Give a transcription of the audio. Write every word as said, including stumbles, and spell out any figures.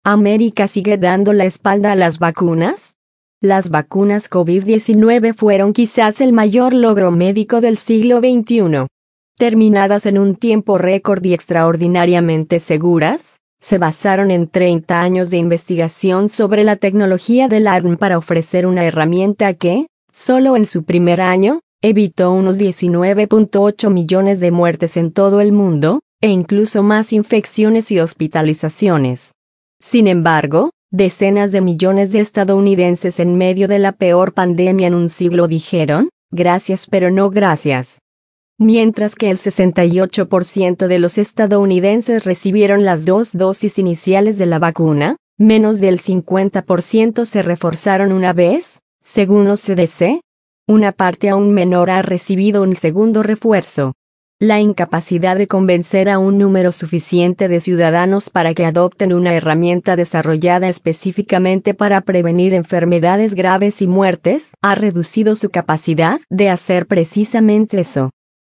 ¿América sigue dando la espalda a las vacunas? Las vacunas COVID diecinueve fueron quizás el mayor logro médico del siglo veintiuno. Terminadas en un tiempo récord y extraordinariamente seguras, se basaron en treinta años de investigación sobre la tecnología del A R N para ofrecer una herramienta que, solo en su primer año, evitó unos diecinueve punto ocho millones de muertes en todo el mundo, e incluso más infecciones y hospitalizaciones. Sin embargo, decenas de millones de estadounidenses en medio de la peor pandemia en un siglo dijeron, gracias pero no gracias. Mientras que el sesenta y ocho por ciento de los estadounidenses recibieron las dos dosis iniciales de la vacuna, menos del cincuenta por ciento se reforzaron una vez, según los C D C. Una parte aún menor ha recibido un segundo refuerzo. La incapacidad de convencer a un número suficiente de ciudadanos para que adopten una herramienta desarrollada específicamente para prevenir enfermedades graves y muertes ha reducido su capacidad de hacer precisamente eso.